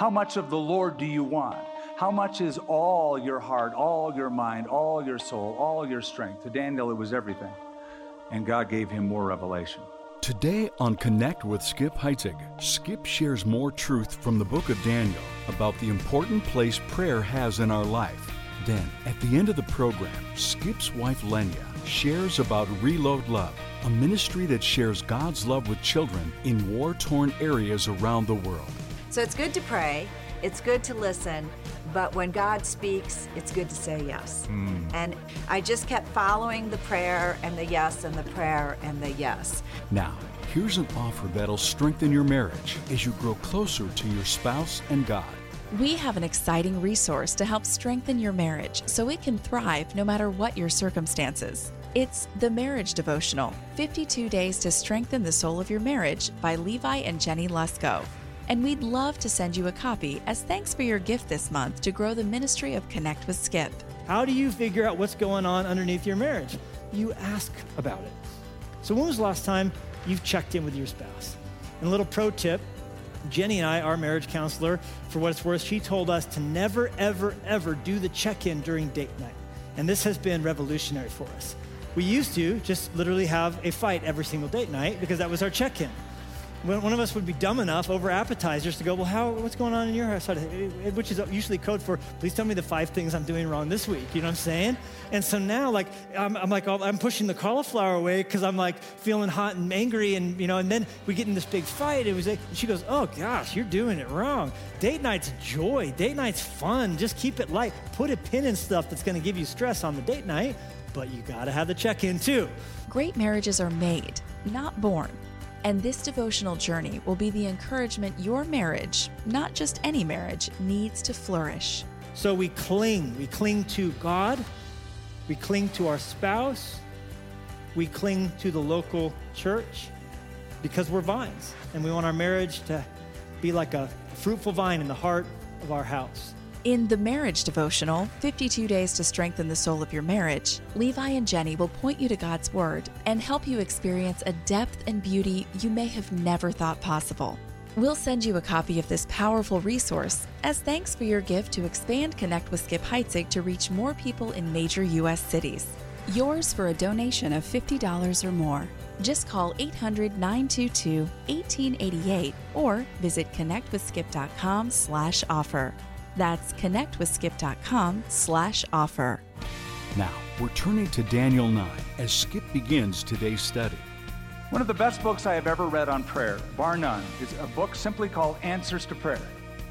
How much of the Lord do you want? How much is all your heart, all your mind, all your soul, all your strength? To Daniel, it was everything. And God gave him more revelation. Today on Connect with Skip Heitzig, Skip shares more truth from the book of Daniel about the important place prayer has in our life. Then, at the end of the program, Skip's wife Lenya shares about Reload Love, a ministry that shares God's love with children in war-torn areas around the world. So it's good to pray, it's good to listen, but when God speaks, it's good to say yes. And I just kept following the prayer and the yes and the prayer and the yes. Now, here's an offer that'll strengthen your marriage as you grow closer to your spouse and God. We have an exciting resource to help strengthen your marriage so it can thrive no matter what your circumstances. It's the Marriage Devotional, 52 Days to Strengthen the Soul of Your Marriage by Levi and Jenny Lusko. And we'd love to send you a copy as thanks for your gift this month to grow the ministry of Connect with Skip. How do you figure out what's going on underneath your marriage? You ask about it. So when was the last time you've checked in with your spouse? And a little pro tip, Jenny and I, our marriage counselor, for what it's worth, she told us to never, ever, ever do the check-in during date night. And this has been revolutionary for us. We used to just literally have a fight every single date night because that was our check-in. One of us would be dumb enough over appetizers to go, well, what's going on in your house? Which is usually code for, please tell me the 5 things I'm doing wrong this week. You know what I'm saying? And so now, I'm pushing the cauliflower away because I'm like feeling hot and angry, and and then we get in this big fight. It was like, and she goes, oh gosh, you're doing it wrong. Date night's joy. Date night's fun. Just keep it light. Put a pin in stuff that's going to give you stress on the date night, but you got to have the check-in too. Great marriages are made, not born. And this devotional journey will be the encouragement your marriage, not just any marriage, needs to flourish. So we cling to God, we cling to our spouse, we cling to the local church because we're vines and we want our marriage to be like a fruitful vine in the heart of our house. In the Marriage Devotional, 52 Days to Strengthen the Soul of Your Marriage, Levi and Jenny will point you to God's Word and help you experience a depth and beauty you may have never thought possible. We'll send you a copy of this powerful resource as thanks for your gift to expand Connect with Skip Heitzig to reach more people in major U.S. cities. Yours for a donation of $50 or more. Just call 800-922-1888 or visit connectwithskip.com/offer. That's connectwithskip.com/offer. Now, we're turning to Daniel 9 as Skip begins today's study. One of the best books I have ever read on prayer, bar none, is a book simply called Answers to Prayer.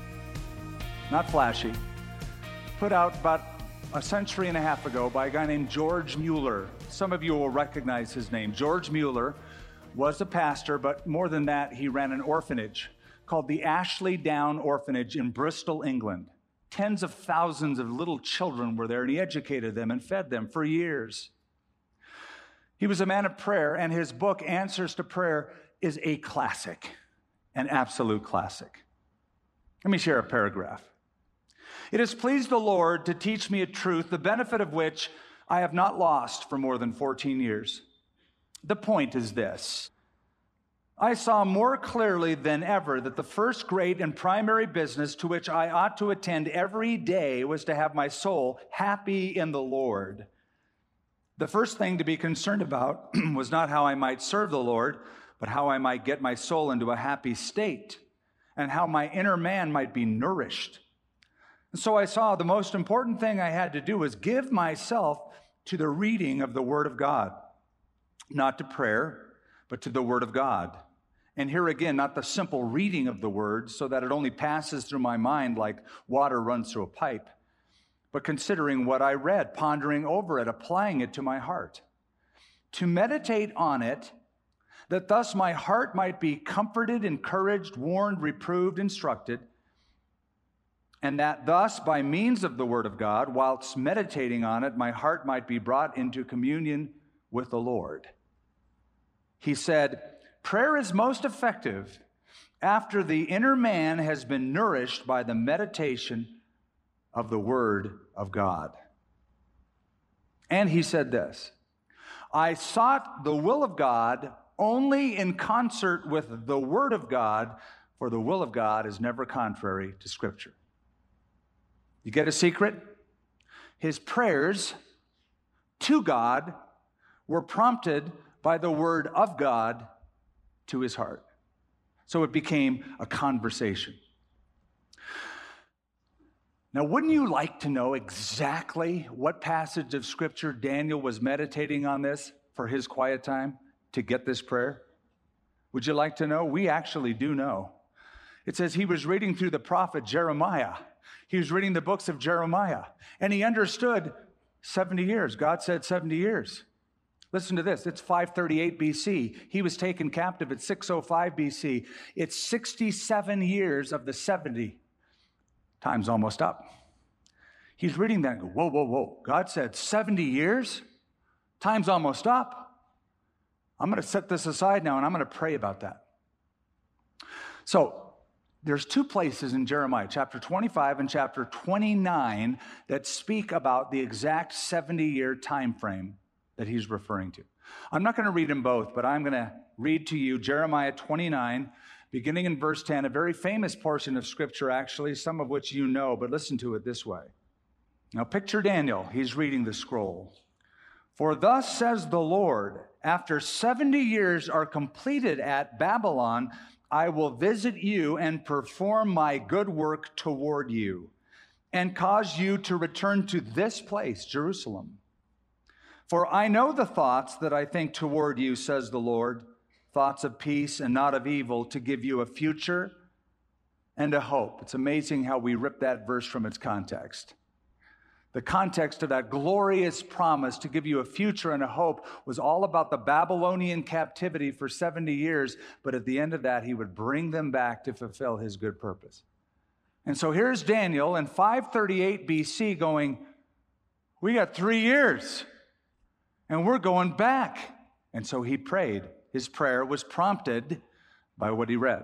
Not flashy. Put out about a century and a half ago by a guy named George Mueller. Some of you will recognize his name. George Mueller was a pastor, but more than that, he ran an orphanage called the Ashley Down Orphanage in Bristol, England. Tens of thousands of little children were there, and he educated them and fed them for years. He was a man of prayer, and his book, Answers to Prayer, is a classic, an absolute classic. Let me share a paragraph. It has pleased the Lord to teach me a truth, the benefit of which I have not lost for more than 14 years. The point is this. I saw more clearly than ever that the first great and primary business to which I ought to attend every day was to have my soul happy in the Lord. The first thing to be concerned about was not how I might serve the Lord, but how I might get my soul into a happy state and how my inner man might be nourished. And so I saw the most important thing I had to do was give myself to the reading of the Word of God, not to prayer, but to the Word of God. And here again, not the simple reading of the Word so that it only passes through my mind like water runs through a pipe, but considering what I read, pondering over it, applying it to my heart. To meditate on it, that thus my heart might be comforted, encouraged, warned, reproved, instructed, and that thus by means of the Word of God, whilst meditating on it, my heart might be brought into communion with the Lord. He said, prayer is most effective after the inner man has been nourished by the meditation of the Word of God. And he said this, I sought the will of God only in concert with the Word of God for the will of God is never contrary to Scripture. You get a secret? His prayers to God were prompted by the word of God to his heart. So it became a conversation. Now, wouldn't you like to know exactly what passage of Scripture Daniel was meditating on this for his quiet time to get this prayer? Would you like to know? We actually do know. It says he was reading through the prophet Jeremiah. He was reading the books of Jeremiah, and he understood 70 years. God said 70 years. Listen to this. It's 538 BC. He was taken captive at 605 BC. It's 67 years of the 70. Time's almost up. He's reading that and go, whoa, whoa, whoa. God said 70 years? Time's almost up. I'm going to set this aside now, and I'm going to pray about that. So there's two places in Jeremiah, chapter 25 and chapter 29, that speak about the exact 70-year time frame that he's referring to. I'm not going to read them both, but I'm going to read to you Jeremiah 29, beginning in verse 10, a very famous portion of Scripture, actually, some of which you know, but listen to it this way. Now picture Daniel. He's reading the scroll. For thus says the Lord, after 70 years are completed at Babylon, I will visit you and perform my good work toward you and cause you to return to this place, Jerusalem. For I know the thoughts that I think toward you, says the Lord, thoughts of peace and not of evil, to give you a future and a hope. It's amazing how we rip that verse from its context. The context of that glorious promise to give you a future and a hope was all about the Babylonian captivity for 70 years, but at the end of that, he would bring them back to fulfill his good purpose. And so here's Daniel in 538 BC going, we got 3 years, and we're going back. And so he prayed. His prayer was prompted by what he read.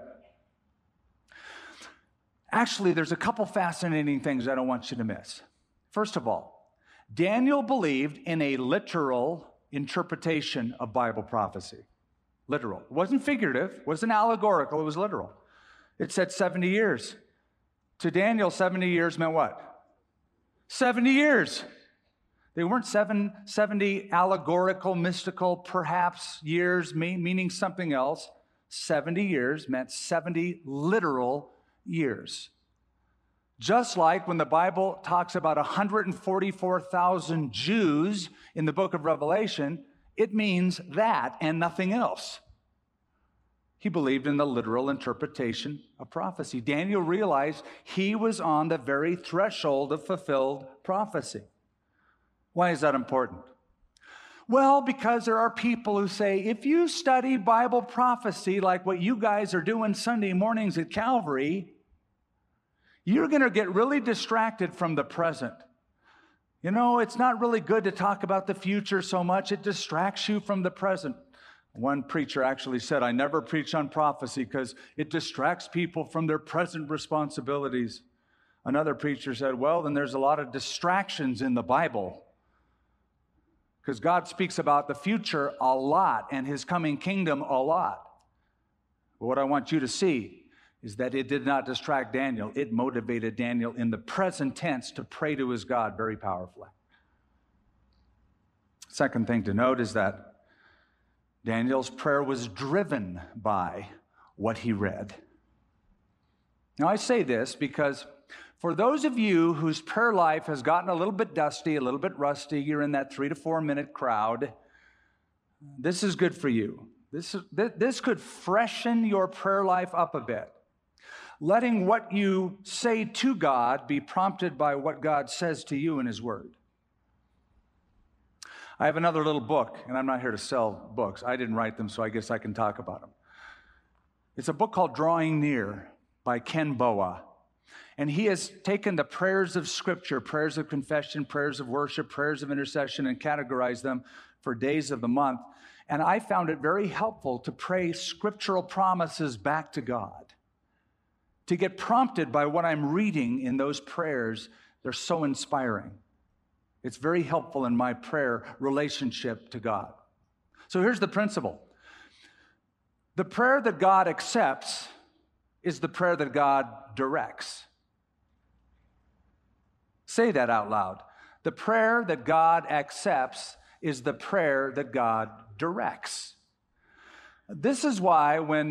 Actually, there's a couple fascinating things I don't want you to miss. First of all, Daniel believed in a literal interpretation of Bible prophecy. Literal. It wasn't figurative, it wasn't allegorical, it was literal. It said 70 years. To Daniel, 70 years meant what? 70 years. They weren't 70 allegorical, mystical, perhaps years, meaning something else. 70 years meant 70 literal years. Just like when the Bible talks about 144,000 Jews in the book of Revelation, it means that and nothing else. He believed in the literal interpretation of prophecy. Daniel realized he was on the very threshold of fulfilled prophecy. Why is that important? Well, because there are people who say, if you study Bible prophecy like what you guys are doing Sunday mornings at Calvary, you're going to get really distracted from the present. You know, it's not really good to talk about the future so much. It distracts you from the present. One preacher actually said, I never preach on prophecy because it distracts people from their present responsibilities. Another preacher said, well, then there's a lot of distractions in the Bible because God speaks about the future a lot and his coming kingdom a lot. But what I want you to see is that it did not distract Daniel. It motivated Daniel in the present tense to pray to his God very powerfully. Second thing to note is that Daniel's prayer was driven by what he read. Now, I say this because for those of you whose prayer life has gotten a little bit dusty, a little bit rusty, you're in that 3 to 4 minute crowd, this is good for you. This could freshen your prayer life up a bit. Letting what you say to God be prompted by what God says to you in his word. I have another little book, and I'm not here to sell books. I didn't write them, so I guess I can talk about them. It's a book called Drawing Near by Ken Boa. And he has taken the prayers of Scripture, prayers of confession, prayers of worship, prayers of intercession, and categorized them for days of the month. And I found it very helpful to pray scriptural promises back to God. To get prompted by what I'm reading in those prayers, they're so inspiring. It's very helpful in my prayer relationship to God. So here's the principle. The prayer that God accepts is the prayer that God directs. Say that out loud. The prayer that God accepts is the prayer that God directs. This is why when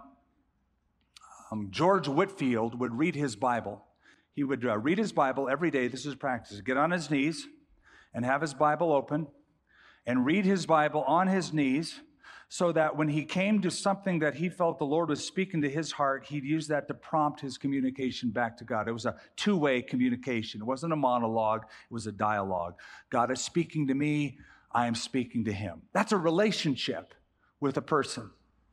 George Whitefield would read his Bible, he would read his Bible every day. This is practice. Get on his knees and have his Bible open and read his Bible on his knees, so that when he came to something that he felt the Lord was speaking to his heart, he'd use that to prompt his communication back to God. It was a two-way communication. It wasn't a monologue. It was a dialogue. God is speaking to me. I am speaking to him. That's a relationship with a person.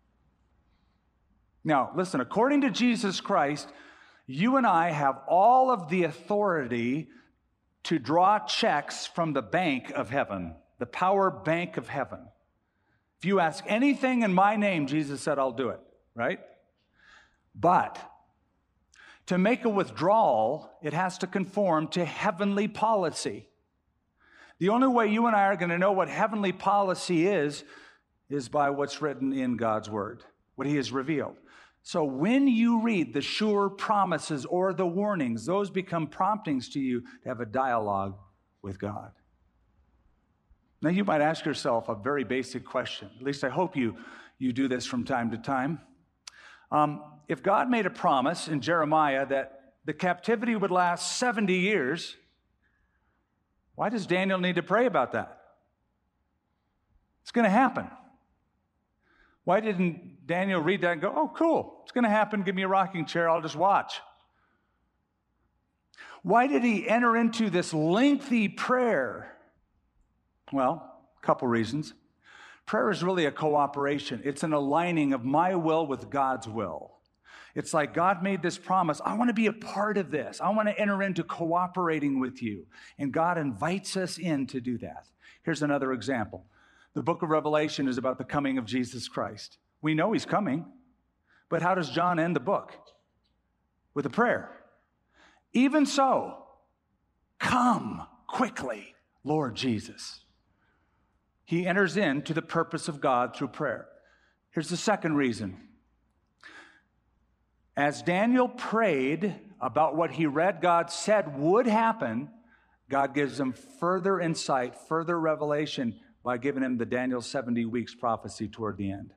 Now, listen, according to Jesus Christ, you and I have all of the authority to draw checks from the bank of heaven, the power bank of heaven. If you ask anything in my name, Jesus said, I'll do it, right? But to make a withdrawal, it has to conform to heavenly policy. The only way you and I are going to know what heavenly policy is by what's written in God's word, what he has revealed. So when you read the sure promises or the warnings, those become promptings to you to have a dialogue with God. Now, you might ask yourself a very basic question. At least I hope you do this from time to time. If God made a promise in Jeremiah that the captivity would last 70 years, why does Daniel need to pray about that? It's going to happen. Why didn't Daniel read that and go, oh, cool, it's going to happen, give me a rocking chair, I'll just watch? Why did he enter into this lengthy prayer? Well, a couple reasons. Prayer is really a cooperation. It's an aligning of my will with God's will. It's like God made this promise. I want to be a part of this. I want to enter into cooperating with you. And God invites us in to do that. Here's another example. The book of Revelation is about the coming of Jesus Christ. We know he's coming, but how does John end the book? With a prayer. Even so, come quickly, Lord Jesus. He enters into the purpose of God through prayer. Here's the second reason. As Daniel prayed about what he read God said would happen, God gives him further insight, further revelation by giving him the Daniel 70 weeks prophecy toward the end.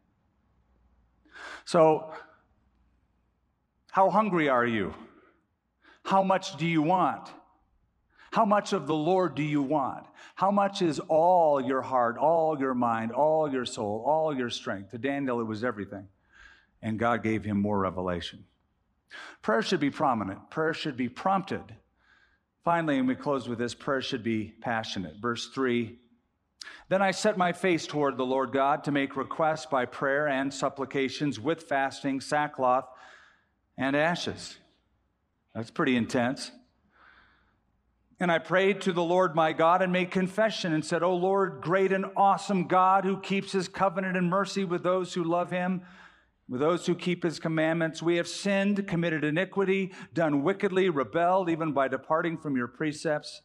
So, how hungry are you? How much do you want? How much of the Lord do you want? How much is all your heart, all your mind, all your soul, all your strength? To Daniel, it was everything. And God gave him more revelation. Prayer should be prominent. Prayer should be prompted. Finally, and we close with this, prayer should be passionate. Verse 3, then I set my face toward the Lord God to make requests by prayer and supplications with fasting, sackcloth, and ashes. That's pretty intense. And I prayed to the Lord my God and made confession and said, O Lord, great and awesome God who keeps his covenant and mercy with those who love him, with those who keep his commandments. We have sinned, committed iniquity, done wickedly, rebelled even by departing from your precepts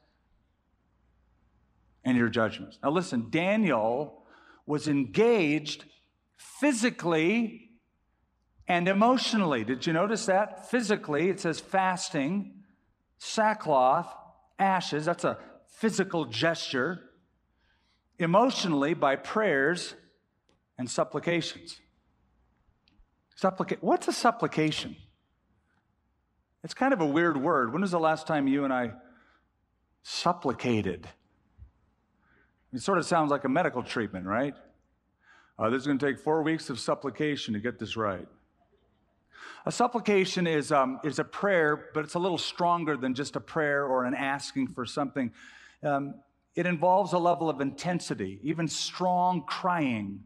and your judgments. Now listen, Daniel was engaged physically and emotionally. Did you notice that? Physically, it says fasting, sackcloth, ashes. That's a physical gesture. Emotionally, by prayers and supplications. What's a supplication? It's kind of a weird word. When was the last time you and I supplicated? It sort of sounds like a medical treatment, right? This is going to take 4 weeks of supplication to get this right. A supplication is a prayer, but it's a little stronger than just a prayer or an asking for something. It involves a level of intensity, even strong crying.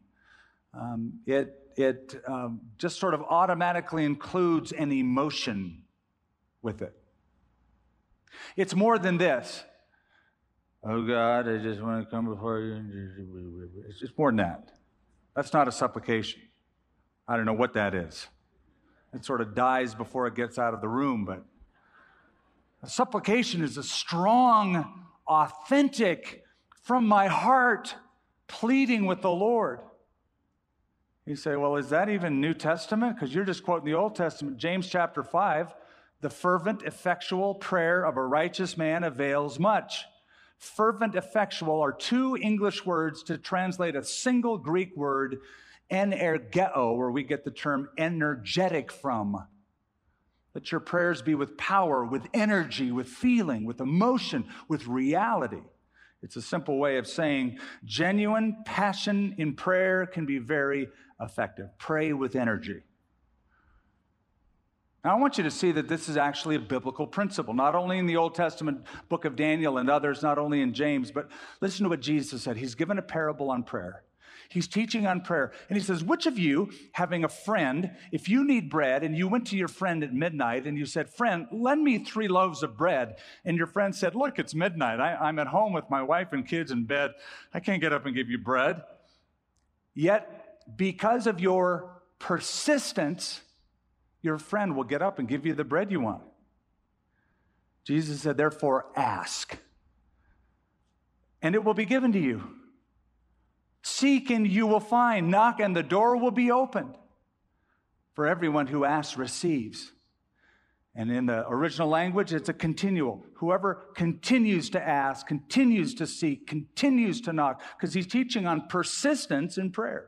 It just sort of automatically includes an emotion with it. It's more than this. Oh God, I just want to come before you. It's more than that. That's not a supplication. I don't know what that is. It sort of dies before it gets out of the room, but a supplication is a strong, authentic, from my heart, pleading with the Lord. You say, well, is that even New Testament? Because you're just quoting the Old Testament. James chapter 5, the fervent, effectual prayer of a righteous man avails much. Fervent, effectual are two English words to translate a single Greek word, energeo, where we get the term energetic from. Let your prayers be with power, with energy, with feeling, with emotion, with reality. It's a simple way of saying genuine passion in prayer can be very effective. Pray with energy. Now, I want you to see that this is actually a biblical principle, not only in the Old Testament book of Daniel and others, not only in James, but listen to what Jesus said. He's given a parable on prayer. He's teaching on prayer. And he says, which of you, having a friend, if you need bread and you went to your friend at midnight and you said, friend, lend me 3 loaves of bread. And your friend said, look, it's midnight. I'm at home with my wife and kids in bed. I can't get up and give you bread. Yet, because of your persistence, your friend will get up and give you the bread you want. Jesus said, therefore, ask, and it will be given to you. Seek and you will find. Knock and the door will be opened. For everyone who asks receives. And in the original language, it's a continual. Whoever continues to ask, continues to seek, continues to knock, because he's teaching on persistence in prayer.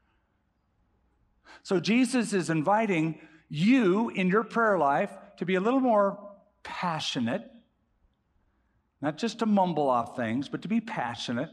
So Jesus is inviting you in your prayer life to be a little more passionate, not just to mumble off things, but to be passionate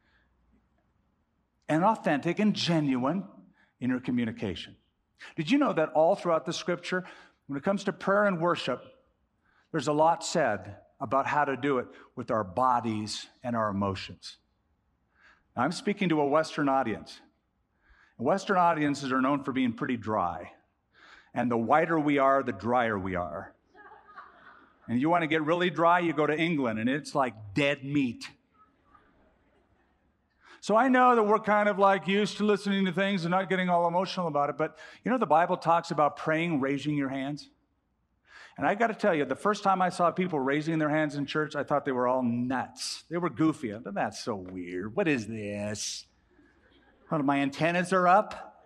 and authentic and genuine in your communication. Did you know that all throughout the scripture, when it comes to prayer and worship, there's a lot said about how to do it with our bodies and our emotions? Now, I'm speaking to a Western audience. Western audiences are known for being pretty dry. And the whiter we are, the drier we are. And you want to get really dry, you go to England, and it's like dead meat. So I know that we're kind of like used to listening to things and not getting all emotional about it, but you know the Bible talks about praying, raising your hands? And I got to tell you, the first time I saw people raising their hands in church, I thought they were all nuts. They were goofy. I thought, that's so weird. What is this? What, my antennas are up?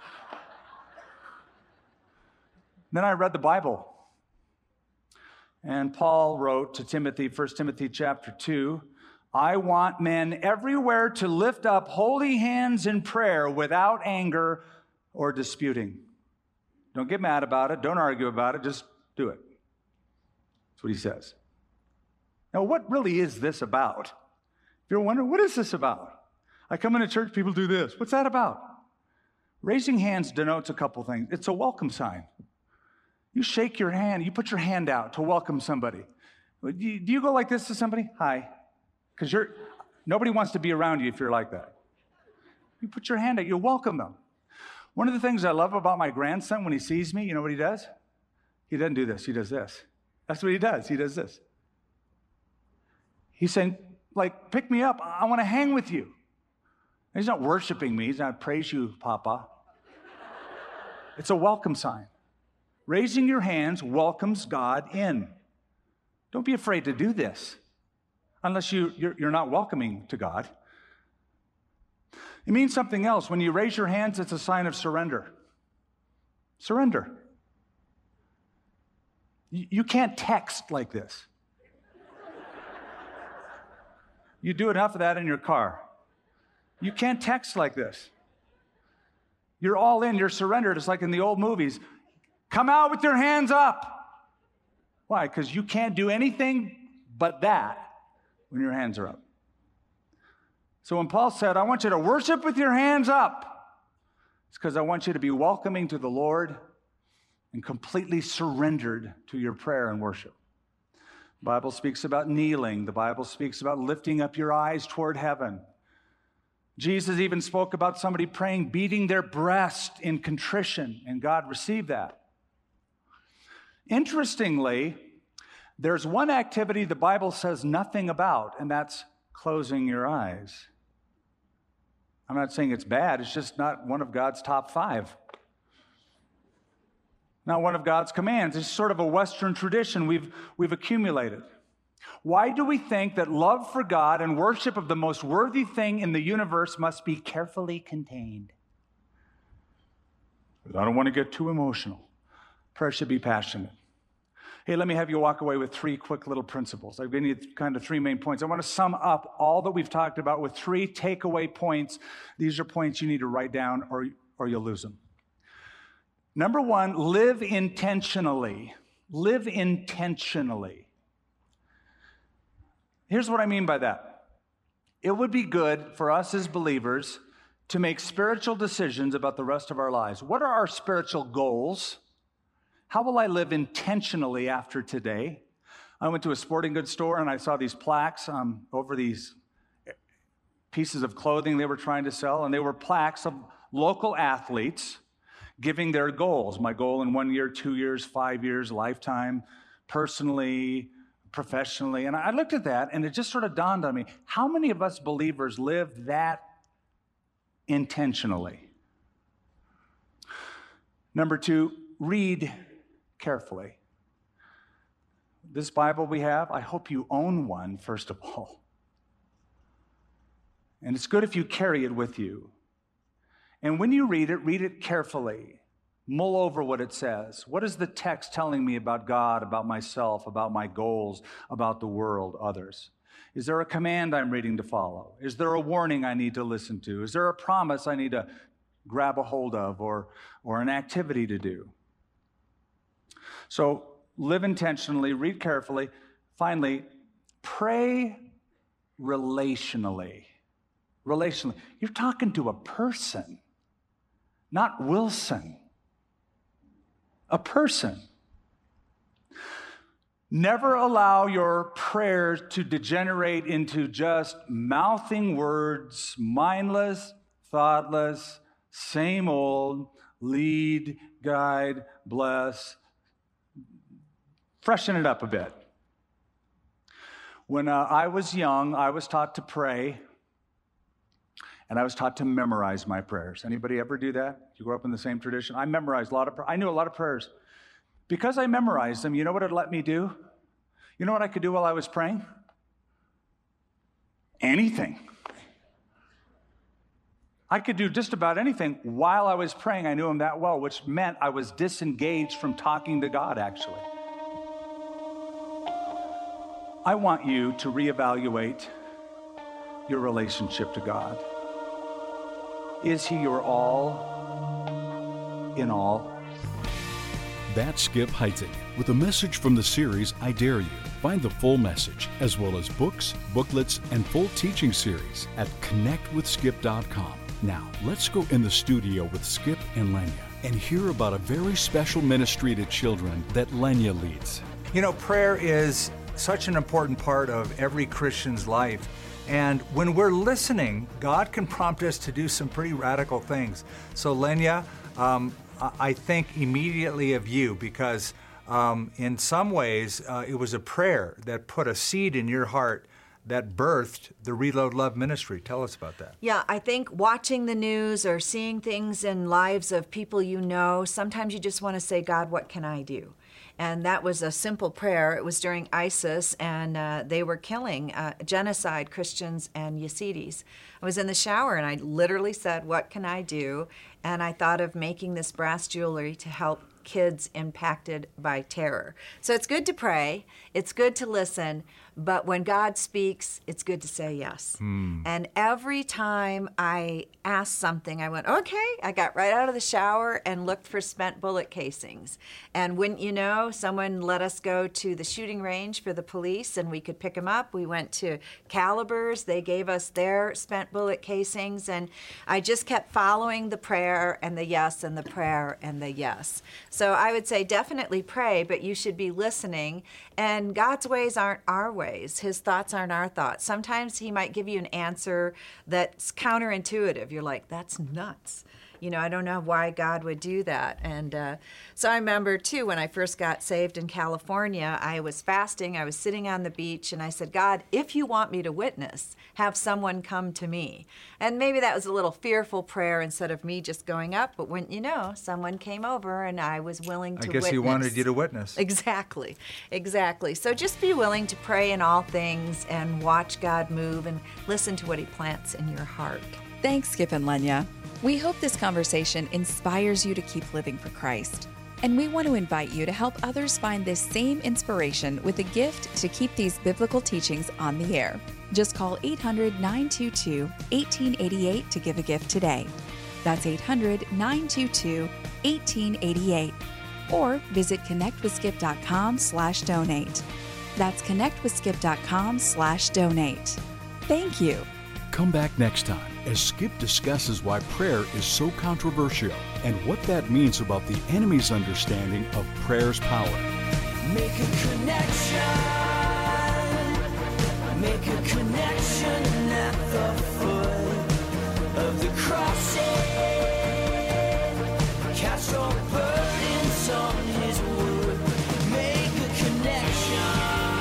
Then I read the Bible. And Paul wrote to Timothy, 1 Timothy chapter 2, I want men everywhere to lift up holy hands in prayer without anger or disputing. Don't get mad about it. Don't argue about it. Just do it. That's what he says. Now, what really is this about? If you're wondering, what is this about? I come into church, people do this. What's that about? Raising hands denotes a couple things. It's a welcome sign. You shake your hand, you put your hand out to welcome somebody. Do you go like this to somebody? Hi. Because nobody wants to be around you if you're like that. You put your hand out, you welcome them. One of the things I love about my grandson when he sees me, you know what he does? He doesn't do this, he does this. That's what he does this. He's saying, like, pick me up, I want to hang with you. He's not worshiping me, he's not praise you, Papa. It's a welcome sign. Raising your hands welcomes God in. Don't be afraid to do this. Unless you're not welcoming to God. It means something else. When you raise your hands, it's a sign of surrender. Surrender. You can't text like this. You do enough of that in your car. You can't text like this. You're all in, you're surrendered. It's like in the old movies. Come out with your hands up. Why? Because you can't do anything but that when your hands are up. So when Paul said, I want you to worship with your hands up, it's because I want you to be welcoming to the Lord and completely surrendered to your prayer and worship. The Bible speaks about kneeling. The Bible speaks about lifting up your eyes toward heaven. Jesus even spoke about somebody praying, beating their breast in contrition, and God received that. Interestingly, there's one activity the Bible says nothing about, and that's closing your eyes. I'm not saying it's bad, it's just not one of God's top 5. Not one of God's commands. It's sort of a Western tradition we've accumulated. Why do we think that love for God and worship of the most worthy thing in the universe must be carefully contained? I don't want to get too emotional. Prayer should be passionate. Hey, let me have you walk away with 3 quick little principles. I've given you kind of 3 main points. I want to sum up all that we've talked about with 3 takeaway points. These are points you need to write down or you'll lose them. Number 1, live intentionally. Live intentionally. Here's what I mean by that. It would be good for us as believers to make spiritual decisions about the rest of our lives. What are our spiritual goals? How will I live intentionally after today? I went to a sporting goods store and I saw these plaques over these pieces of clothing they were trying to sell, and they were plaques of local athletes giving their goals. My goal in 1 year, 2 years, 5 years, lifetime, personally, professionally. And I looked at that and it just sort of dawned on me, how many of us believers live that intentionally? Number 2, read carefully. This Bible we have, I hope you own one, first of all. And it's good if you carry it with you. And when you read it carefully. Mull over what it says. What is the text telling me about God, about myself, about my goals, about the world, others? Is there a command I'm reading to follow? Is there a warning I need to listen to? Is there a promise I need to grab a hold of or an activity to do? So live intentionally, read carefully. Finally, pray relationally. Relationally. You're talking to a person, not Wilson. A person. Never allow your prayers to degenerate into just mouthing words, mindless, thoughtless, same old, lead, guide, bless. Freshen it up a bit. When I was young, I was taught to pray, and I was taught to memorize my prayers. Anybody ever do that? You grew up in the same tradition? I memorized I knew a lot of prayers. Because I memorized them, you know what it let me do? You know what I could do while I was praying? Anything. I could do just about anything while I was praying. I knew him that well, which meant I was disengaged from talking to God, actually. I want you to reevaluate your relationship to God. Is he your all in all? That's Skip Heitzig with a message from the series I Dare You. Find the full message, as well as books, booklets, and full teaching series at connectwithskip.com. Now, let's go in the studio with Skip and Lenya and hear about a very special ministry to children that Lenya leads. You know, prayer is such an important part of every Christian's life. And when we're listening, God can prompt us to do some pretty radical things. So Lenya, I think immediately of you because in some ways it was a prayer that put a seed in your heart that birthed the Reload Love ministry. Tell us about that. Yeah, I think watching the news or seeing things in lives of people you know, sometimes you just want to say, God, what can I do? And that was a simple prayer. It was during ISIS, and they were killing genocide Christians and Yazidis. I was in the shower, and I literally said, what can I do? And I thought of making this brass jewelry to help kids impacted by terror. So it's good to pray. It's good to listen. But when God speaks, it's good to say yes. And every time I asked something, I went, okay. I got right out of the shower and looked for spent bullet casings. And wouldn't you know, someone let us go to the shooting range for the police, and we could pick them up. We went to Calibers. They gave us their spent bullet casings. And I just kept following the prayer and the yes and the prayer and the yes. So I would say definitely pray, but you should be listening. And God's ways aren't our ways. His thoughts aren't our thoughts. Sometimes he might give you an answer that's counterintuitive. You're like, that's nuts. You know, I don't know why God would do that. And so I remember, too, when I first got saved in California, I was fasting. I was sitting on the beach, and I said, God, if you want me to witness, have someone come to me. And maybe that was a little fearful prayer instead of me just going up. But wouldn't you know, someone came over, and I was willing to witness. I guess he wanted you to witness. Exactly. Exactly. So just be willing to pray in all things and watch God move and listen to what he plants in your heart. Thanks, Skip and Lenya. We hope this conversation inspires you to keep living for Christ. And we want to invite you to help others find this same inspiration with a gift to keep these biblical teachings on the air. Just call 800-922-1888 to give a gift today. That's 800-922-1888. Or visit connectwithskip.com/donate. That's connectwithskip.com/donate. Thank you. Come back next time as Skip discusses why prayer is so controversial and what that means about the enemy's understanding of prayer's power. Make a connection. Make a connection at the foot of the cross. Cast your burdens on His wood. Make a connection.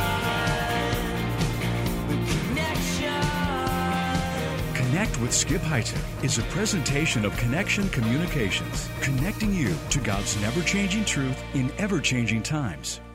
Connect with Skip Heitzig is a presentation of Connection Communications, connecting you to God's never-changing truth in ever-changing times.